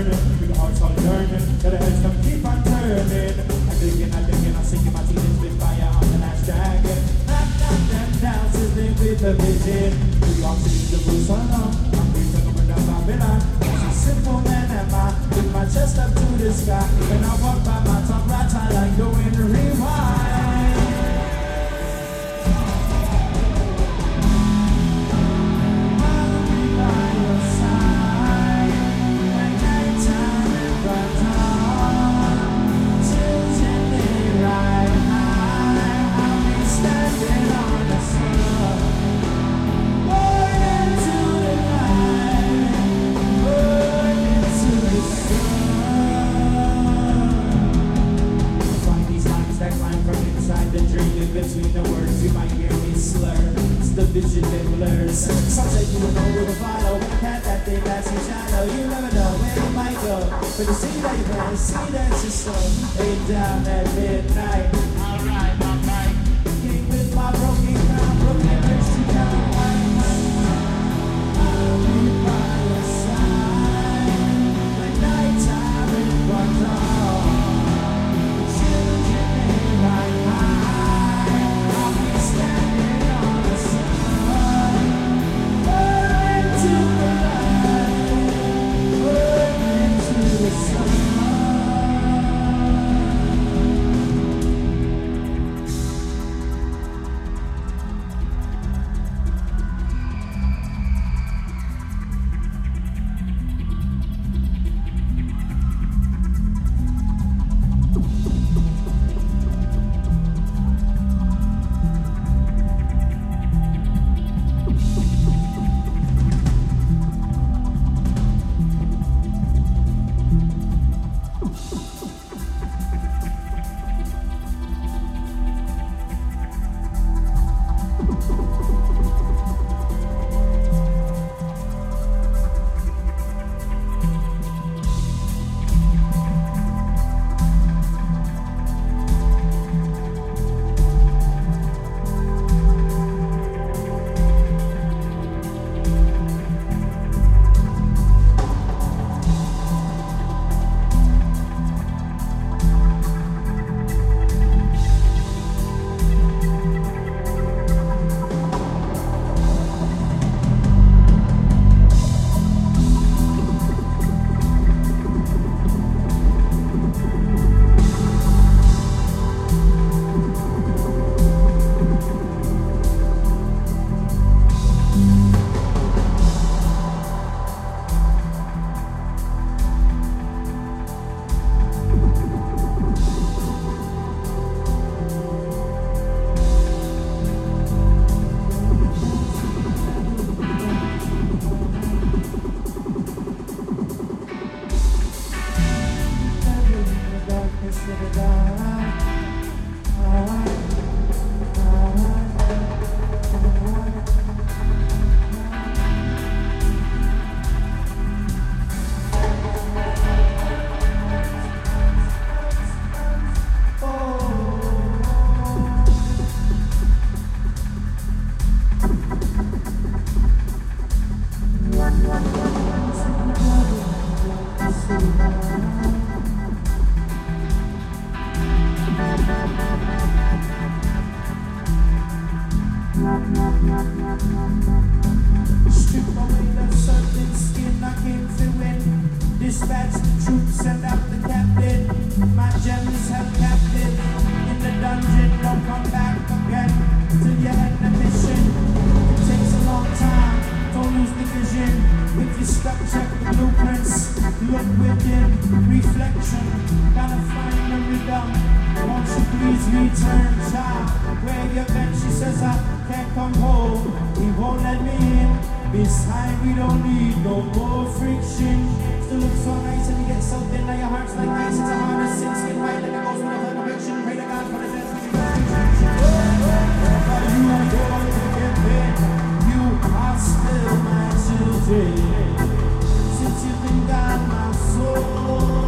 burning. With the hearts all yearning, that the heads come keep on turning. I'm digging, I'm sinking my teeth into fire on the last dragon. Knock them down, sizzling with the vision. New York City, the roots are long. I'm breathing over the Babylon. As a simple man am I, with my chest up to the sky. When I walk by my tongue rattle like the wind rewind. Between the words, you might hear me slur. It's the vision that blurs. Some say you don't know where to follow. Had that thing that's in shadow. You never know where you might go. But you see that you plan, see that you're slow. Lay down at midnight. Alright, king with my broken crown, broken wrist, you down. I'll be by your side when nighttime is brought on. Children may ride high. Strip away the serpent skin, I came to win. Dispatch the troops, send out the captain. My gems have captive in the dungeon. Don't come back again till you end the mission. It takes a long time, don't lose the vision. If you're stuck, check the blueprints. Look within, reflection. Gotta find the rhythm. Won't you please return, child? Where you been? She says I can't come home. He won't let me in. This time we don't need no more friction. Still look so nice and you get so thin. Now your heart's like ice. It's a hard to sing. Skin white like a ghost with a conviction. Pray to God for the dance. You are going to get paid. You are still my children. Since you've been gone, my soul.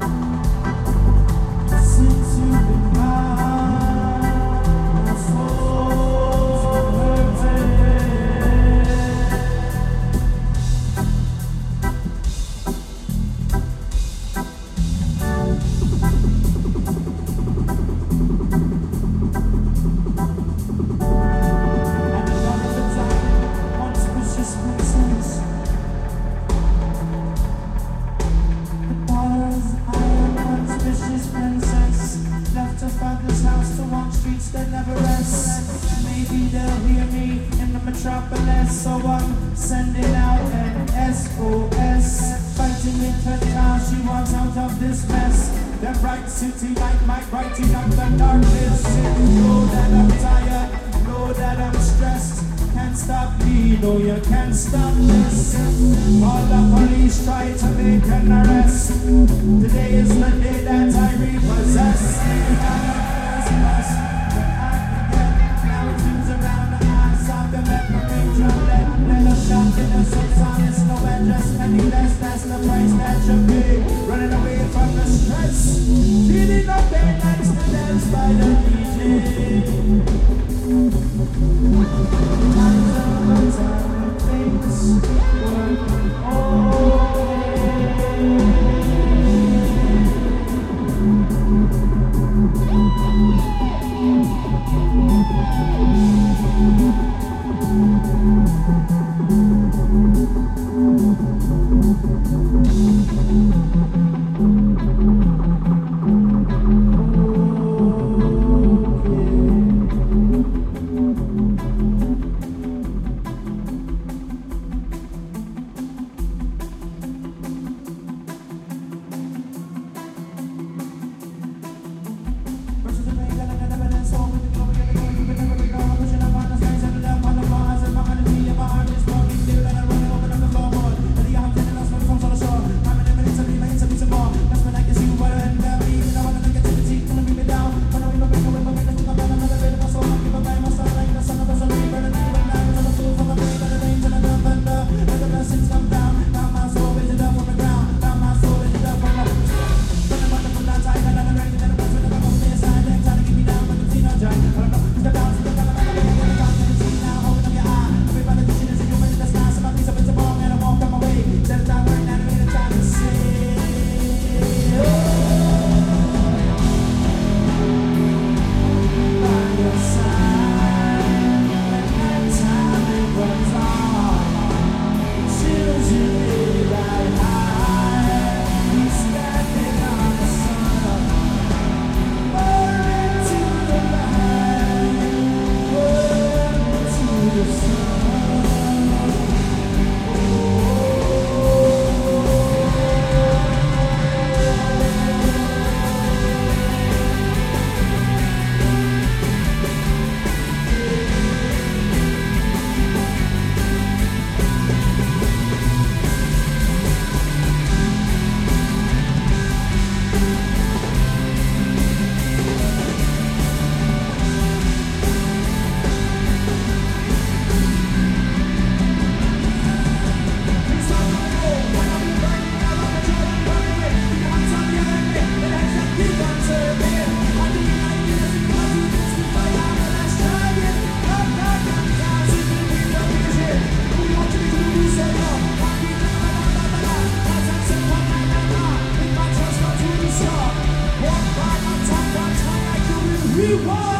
Since you've been gone, my soul. streets that never rest. Maybe they'll hear me in the metropolis, so I'm sending out an SOS. Fighting with her now, she wants out of this mess. That bright city light might brighten up the darkness. Know that I'm tired, know that I'm stressed. Can't stop me, no you can't stop this. All the police try to make an arrest. Today is the day that I repossess. Now it seems around the eyes of the memory drum. Let us shout in the song, it's no address. Any less, that's the price that you pay. Running away from the stress. Feeling no pain, that's the dance by the DJ. We want